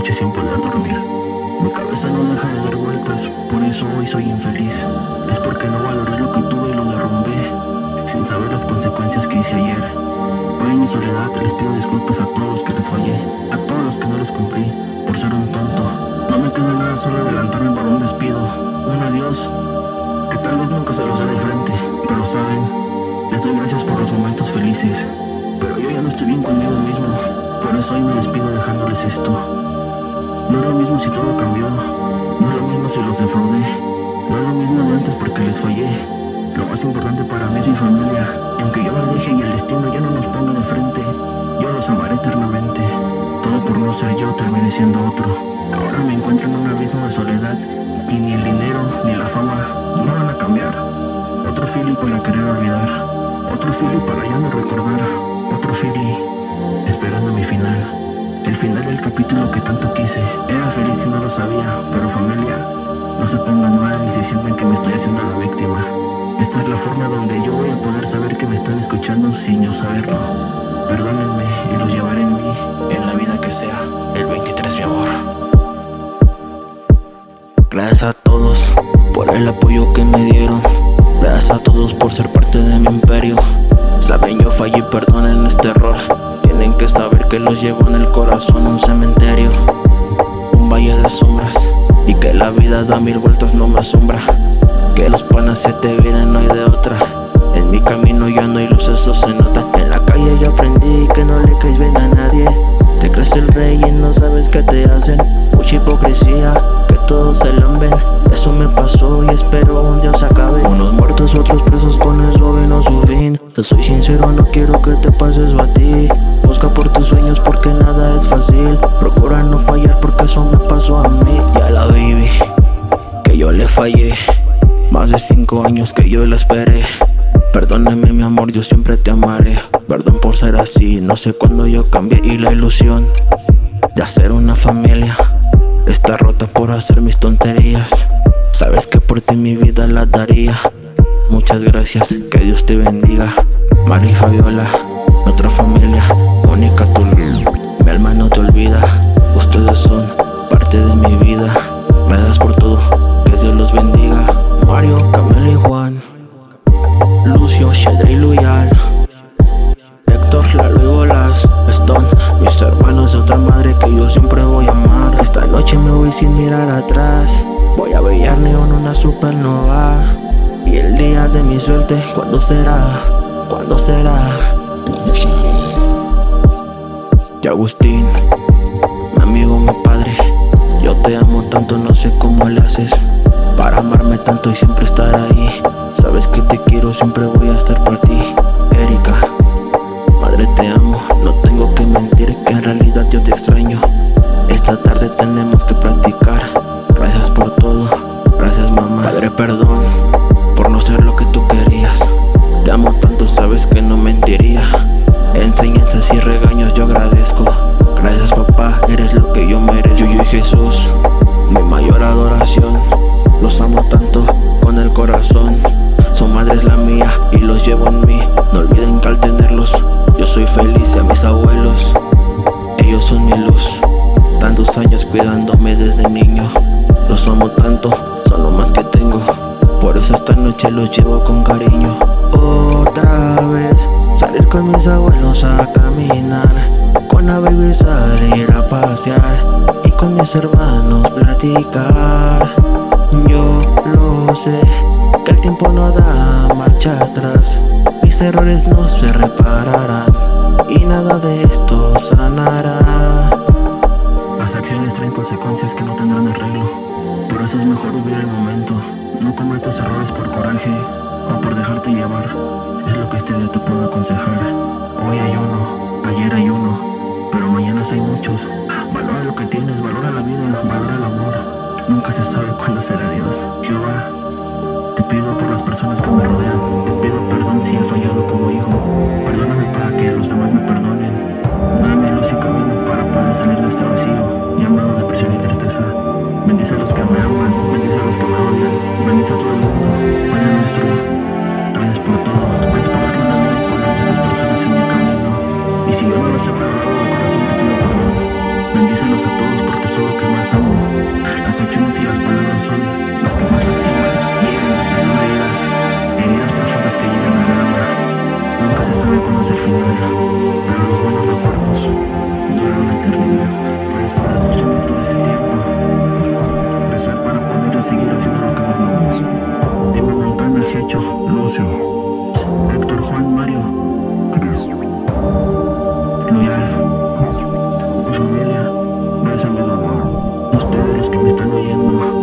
noches sin poder dormir. Mi cabeza no deja de dar vueltas, por eso hoy soy infeliz. Es porque no valoré lo que tuve y lo derrumbé, sin saber las consecuencias que hice ayer. Hoy en mi soledad les pido disculpas a todos los que les fallé, a todos los que no les cumplí, por ser un tonto. No me queda nada, solo adelantarme para un despido, un adiós, que tal vez nunca se los dé de frente. Pero saben, les doy gracias por los momentos felices, pero yo ya no estoy bien conmigo mismo. Por eso hoy me despido dejándoles esto. No es lo mismo si todo cambió, no es lo mismo si los defraudé, no es lo mismo de antes porque les fallé. Lo más importante para mí es mi familia, y aunque yo me aleje y el destino ya no nos ponga de frente, yo los amaré eternamente. Todo por no ser yo terminé siendo otro. Ahora me encuentro en un abismo de soledad, y ni el dinero ni la fama no van a cambiar. Otro Philly para querer olvidar, otro Philly para ya no recordar, otro Philly esperando mi final, el final del capítulo que tanto quise. Era feliz y no lo sabía, pero familia, no se pongan mal ni se sientan que me estoy haciendo la víctima. Esta es la forma donde yo voy a poder saber que me están escuchando sin yo saberlo. Perdónenme y los llevaré en mí, en la vida que sea. El 23, mi amor. Gracias a todos por el apoyo que me dieron. Gracias a todos por ser parte de mi imperio. Saben, yo fallé y perdonen este error. Tienen que saber que los llevo en el corazón, un cementerio, un valle de sombras, y que la vida da mil vueltas no me asombra. Que los panas se te vienen, no hay de otra. En mi camino ya no hay luz, eso se nota. En la calle yo aprendí que no le caes bien a nadie. Te crees el rey y no sabes qué te hacen. Mucha hipocresía, que todos se lamben. Eso me pasó y espero un día se acabe. Unos muertos, otros presos, con eso vino su fin. Te soy sincero, no quiero que te pases a ti. Busca por tus sueños porque nada es fácil. Procura no fallar porque eso me pasó a mí. Ya la baby, que yo le fallé. Más de 5 años que yo la esperé. Perdóname mi amor, yo siempre te amaré. Perdón por ser así, no sé cuándo yo cambié. Y la ilusión de hacer una familia está rota por hacer mis tonterías. Sabes que por ti mi vida la daría. Muchas gracias, que Dios te bendiga. María y Fabiola, nuestra familia única, tú, mi alma no te olvida. Ustedes son parte de mi vida. Gracias por todo, que Dios los bendiga. Mario, Camila y Juan, Lucio, Shedra y Luyal, Héctor, Lalo y Bolas, Stone, mis hermanos de otra madre que yo siempre voy a amar. Esta noche me voy sin mirar atrás. Voy a brillar neón una supernova. Y el día de mi suerte, ¿cuándo será? ¿Cuándo será? Y Agustín, mi amigo, mi padre, yo te amo tanto, no sé cómo le haces para amarme tanto y siempre estar ahí. Sabes que te quiero, siempre voy a estar por ti. Erika, madre, te amo, no tengo que mentir que en realidad yo te extraño. Esta tarde tenemos que practicar. Gracias por todo, gracias mamá. Padre, perdón por no ser lo que tú querías. Te amo tanto, sabes que no mentiría. Enseñanzas y regaños yo agradezco. Gracias papá, eres lo que yo merezco. Yo y Jesús, mi mayor adoración. Los amo tanto con el corazón. Su madre es la mía y los llevo en mí. No olviden que al tenerlos yo soy feliz. Y a mis abuelos, ellos son mi luz. Tantos años cuidándome desde niño. Los amo tanto, son lo más que tengo. Por eso esta noche los llevo con cariño. Otra vez salir con mis abuelos a caminar, con la baby salir a pasear y con mis hermanos platicar. Yo lo sé, que el tiempo no da marcha atrás. Mis errores no se repararán y nada de esto sanará. Las acciones traen consecuencias que no tendrán arreglo. Por eso es mejor vivir el momento. No cometas errores por coraje o por dejarte llevar. Es lo que este día te puedo aconsejar. Hoy hay uno, ayer hay uno, pero mañana hay muchos. Valora lo que tienes, valora la vida, valora el amor. Nunca se sabe cuándo será Dios. Jehová, te pido por las personas que me rodean. Te pido perdón si he fallado como hijo. Perdóname para que los demás me perdonen. Dame luz y camino para poder salir de este vacío llamado depresión y tristeza. Bendice a los que me aman, bendice a los que me odian, bendice a todo el mundo, Padre nuestro. Gracias por todo, gracias por darme la vida y poner a estas personas en mi camino. Y si yo no los he perdonado de corazón, te pido perdón. Bendícelos a todos porque son eternidad. Gracias por escucharme todo este tiempo. Rezar para poder seguir haciendo lo que me amo. Dime Montana, Hecho, Lucio, Héctor, Juan, Mario, Loyal, mi familia, gracias a mi dolor. Ustedes los que me están oyendo.